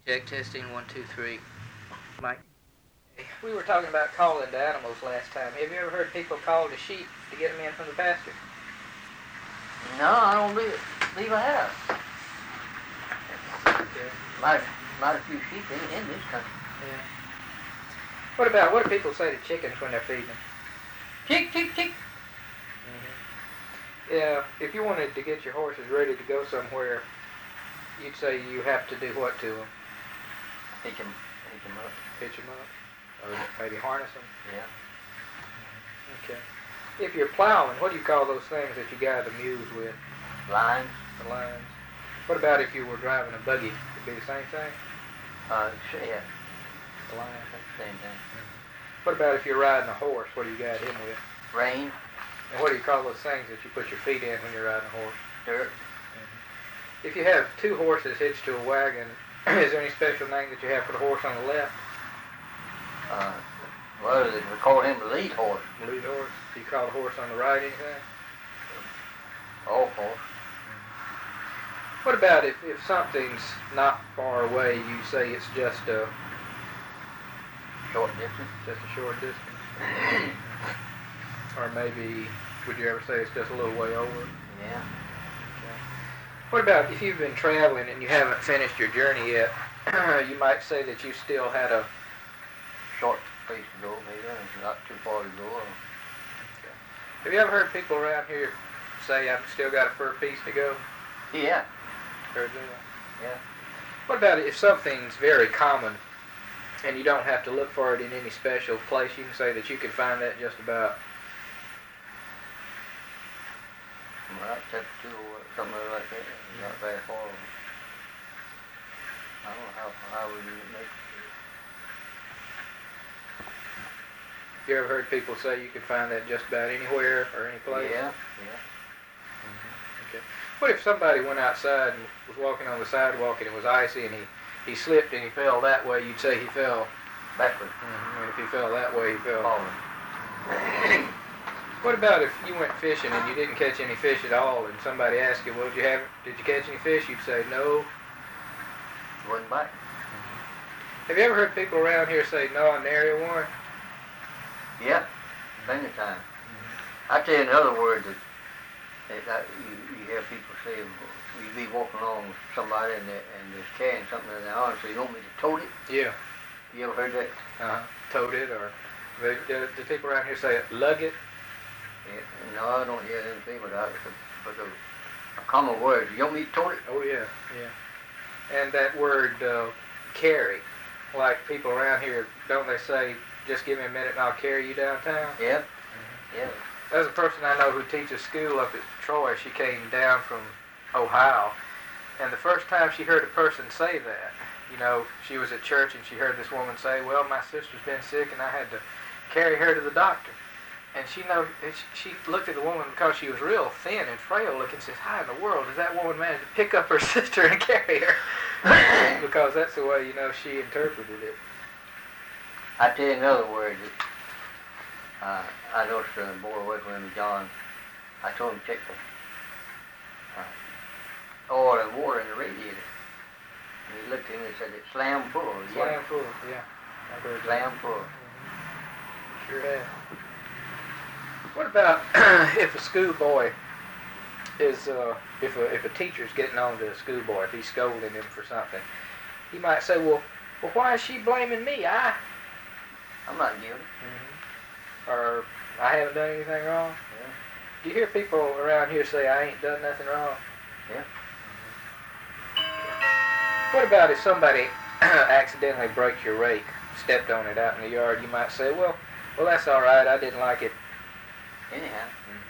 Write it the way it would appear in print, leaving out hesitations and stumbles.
Check testing 1, 2, 3. Mike. We were talking about calling to animals last time. Have you ever heard people call to sheep to get them in from the pasture? No, I don't believe I have. Okay. Might a few sheep in this country. Yeah. What do people say to chickens when they're feeding them? Chick, chick, chick. Mm-hmm. Yeah, if you wanted to get your horses ready to go somewhere, you'd say you have to do what to them? Hitch 'em up. Hitch them up? Or maybe harness them? Yeah. Okay. If you're plowing, what do you call those things that you guide the mules with? Lines. The lines. What about if you were driving a buggy? Would it be the same thing? Sure, yeah. The line. Same thing. What about if you're riding a horse? What do you guide him with? Rein. And what do you call those things that you put your feet in when you're riding a horse? Dirt. If you have two horses hitched to a wagon, is there any special name that you have for the horse on the left? Well, they call him the lead horse. Lead horse. Do you call the horse on the right anything? Off horse. What about if something's not far away, you say it's just a Short distance. just a short distance? Or maybe, would you ever say it's just a little way over? Yeah. What about if you've been traveling and you haven't finished your journey yet, you might say that you still had a Short place to go, maybe. It's not too far to go. Have you ever heard people around here say, I've still got a fur piece to go? Yeah. Heard that? Yeah. What about if something's very common and you don't have to look for it in any special place? You can say that you can find that just about. Well, I'd have to something like that. Not very far. I don't know how would you make it. You ever heard people say you can find that just about anywhere or any place? Yeah. Okay. What if somebody went outside and was walking on the sidewalk and it was icy and he slipped and he fell that way? You'd say he fell Backwards. And if he fell that way, he fell. Falling. What about if you went fishing and you didn't catch any fish at all, and somebody asked you, well, did you catch any fish? You'd say no. Wasn't back. Have you ever heard people around here say no on nary one? Yeah. Plenty of time. I tell you in other words that you hear people say, you be walking along with somebody and they're carrying something in their arms, so you want me to tote it? Yeah. You ever heard that? Tote it, or do people around here say lug it? Yeah. No, I don't hear anything but a common word. You want me to tote it? Oh, yeah. And that word carry, like people around here, don't they say, just give me a minute and I'll carry you downtown? Yeah. Yeah. There's a person I know who teaches school up at Troy. She came down from Ohio, and the first time she heard a person say that, she was at church and she heard this woman say, well, my sister's been sick and I had to carry her to the doctor. And she looked at the woman because she was real thin and frail looking and says, how in the world does that woman manage to pick up her sister and carry her? Because that's the way, she interpreted it. I tell you another word that I noticed a boy away from him, John. I told him to check the oil and water in the radiator. And he looked at me and said, it's slam full. Slam full, yeah. I've heard slam full. Sure have. What about if a schoolboy is, if a teacher's getting on to a schoolboy, if he's scolding him for something, he might say, well, why is she blaming me? I'm not guilty. Or I haven't done anything wrong? Yeah. Do you hear people around here say, I ain't done nothing wrong? Yeah. What about if somebody accidentally breaks your rake, stepped on it out in the yard? You might say, well, that's all right. I didn't like it. Anyhow.